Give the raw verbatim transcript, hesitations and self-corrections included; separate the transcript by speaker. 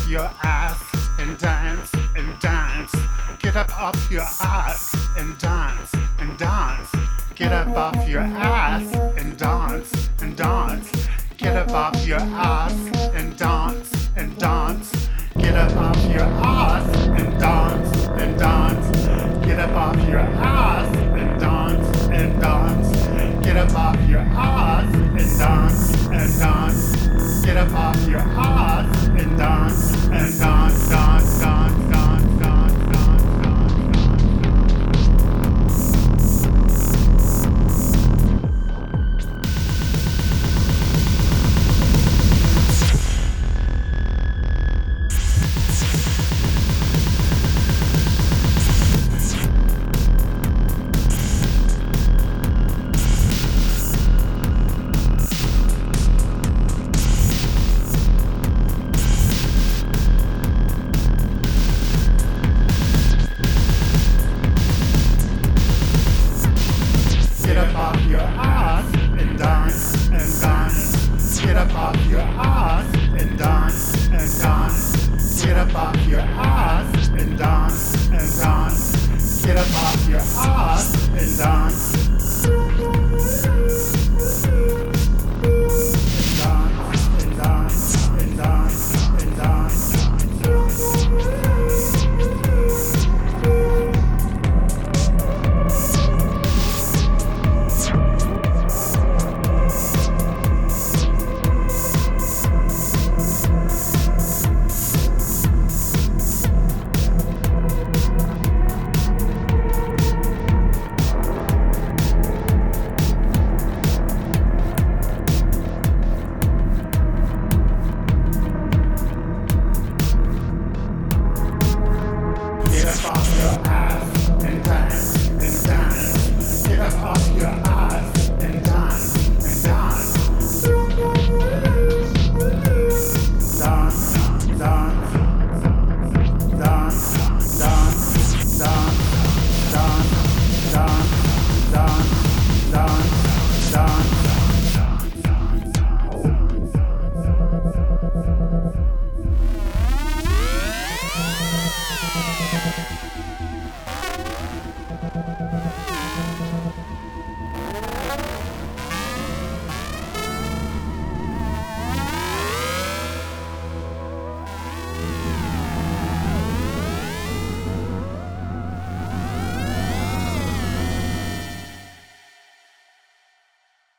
Speaker 1: your ass and dance and dance. Get up off your ass and dance and dance. Get up off your ass and dance and dance. Get up off your ass and dance and dance. Get up off your ass and dance and dance. Get up off your ass and dance and dance. Get up off your ass and dance and dance. Get up off your ass and dance and dance, dance, dance, dance, dance, dance, Get up off your ass and dance and dance. Get up off your ass and dance and dance. Get up off your ass and dance and dance. Get up off your ass and dance. And dance and dance and dance and dance. Get up off your ass.